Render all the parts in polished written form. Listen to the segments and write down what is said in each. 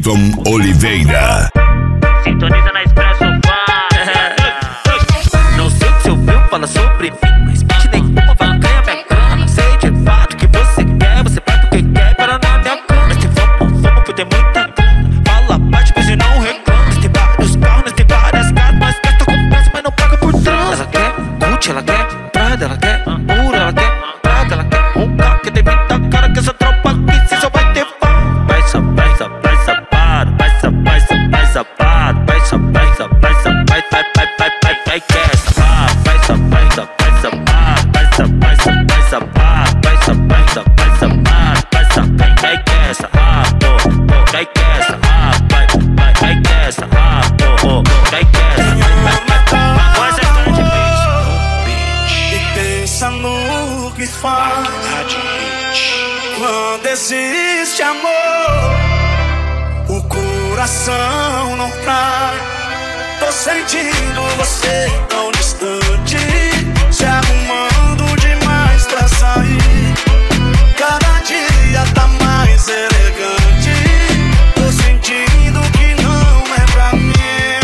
Wellington Oliveira. Sintoniza na Expresso Não sei o que você ouviu, fala sobre mim, mas beat nenhuma vai ganhar minha grana. Sei de fato que você quer, você faz porque quer, para na minha cama. Nós tem vamos por ter muita grana. Fala parte, mas e não reclama. Nós tem vários carros, nós tem várias casas. Nós gasta com pressa, mas não paga por trás. Ela quer Gucci, ela quer Prada, ela quer Pura, ela quer Prada, ela quer um carro que tem 20 cara que essa tropa aqui cê só vai ter fã. Vai safado, vai safado, vai safado, vai safado, vai safado, vai que é safado, vai safado, vai safado, vai safado, vai safado, vai safado, vai safado, vai que é safado, vai que é safado, vai que é safado, vai que é safado, vai ser grande bitch. E pensa no que faz quando existe amor, o coração não cai. Tô sentindo você tão distante, se arrumando demais pra sair. Cada dia tá mais elegante. Tô sentindo que não é pra mim.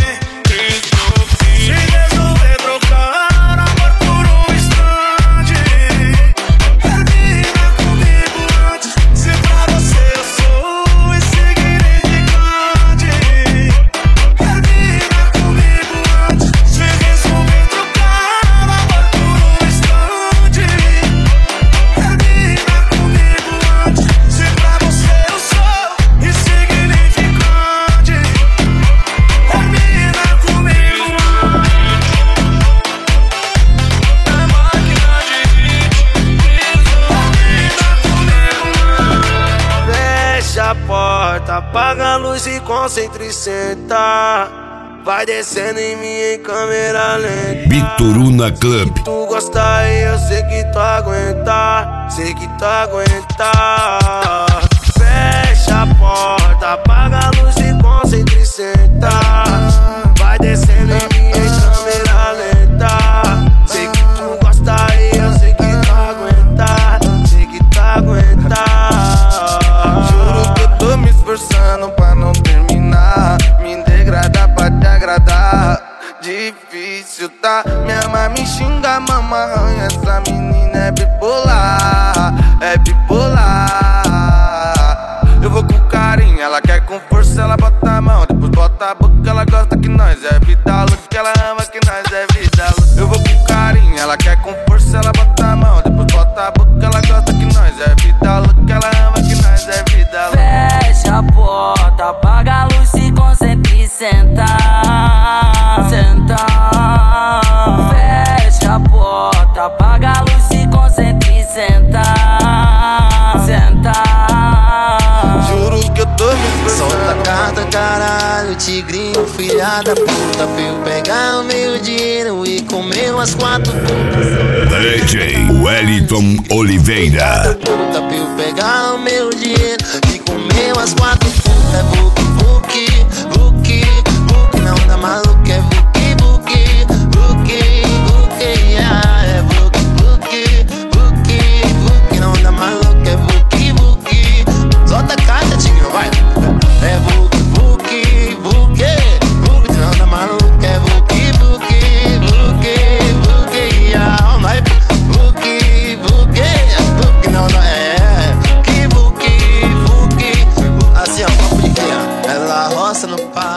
Se resolver trocar amor por um instante, termina comigo antes. Se pra você eu sou insignificante, termina comigo antes. Se resolver trocar amor por um instante, termina comigo antes. Se pra você eu sou insignificante, termina comigo antes. É máquina de hit, termina comigo antes. Fecha a porta, apaga a luz e concentra e senta. Vai descendo em mim em câmera lenta. Bituruna Club. Tu gosta e eu sei que tu aguenta, sei que tu aguenta. Fecha a porta, apaga a luz e concentra e senta. Vai descendo em mim em câmera lenta. Sei que tu gosta e eu sei que tu aguenta, sei que tu aguenta. Juro que eu tô me esforçando pra não terminar, me degradar pra te agradar. Difícil, tá? Minha mãe me xinga, mamãe. Essa menina é bipolar, é bipolar. Eu vou com carinho, ela quer com força, ela bota a mão, depois bota a boca. Ela gosta que nós é vida louca, que ela ama que nós é vida louca. Eu vou com carinho, ela quer com força, ela bota a mão, depois bota a boca. Ela gosta que nós é vida louca, que ela ama que nós é vida louca. Fecha a porta, apaga a luz, se concentra e senta. Senta. Fecha a porta, apaga a luz, se concentra e senta. Senta. Juro que eu tô me esforçando. Solta a carta, caralho, tigrinho, filha da puta. Pra eu pegar o meu dinheiro e comer umas 4 putas. DJ Wellington Oliveira. Puta, pra eu pegar o meu dinheiro e comer umas 4 putas. É vuki, vuki, vuki, vuki, não dá maluco, é vuki, vuki, vuki, vuki, yeah. É vuki, vuki, vuki, vuki, não dá maluco, é vuki, vuki. Solta a carta, tigrinho, vai. É vuki, vuki, vuki, vuki, não dá maluco, é vuki, vuki, vuki, vuki, yeah. Vai, vuki, vuki, vuki, não dá, é vuki, vuki, vuki. Assim, ó, papo de criança. Ela roça no pau.